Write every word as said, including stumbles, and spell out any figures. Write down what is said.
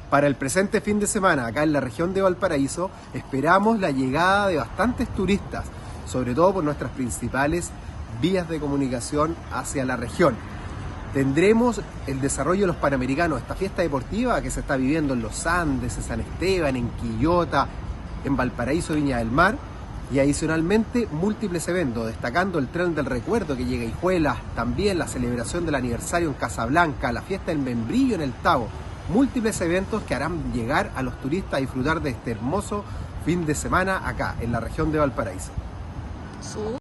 Para el presente fin de semana, acá en la región de Valparaíso, esperamos la llegada de bastantes turistas, sobre todo por nuestras principales vías de comunicación hacia la región. Tendremos el desarrollo de los Panamericanos, esta fiesta deportiva que se está viviendo en los Andes, en San Esteban, en Quillota, en Valparaíso, Viña del Mar, y adicionalmente múltiples eventos, destacando el Tren del Recuerdo que llega a Hijuelas, también la celebración del aniversario en Casablanca, la fiesta del Membrillo en el Tabo, múltiples eventos que harán llegar a los turistas a disfrutar de este hermoso fin de semana acá en la región de Valparaíso. Súper.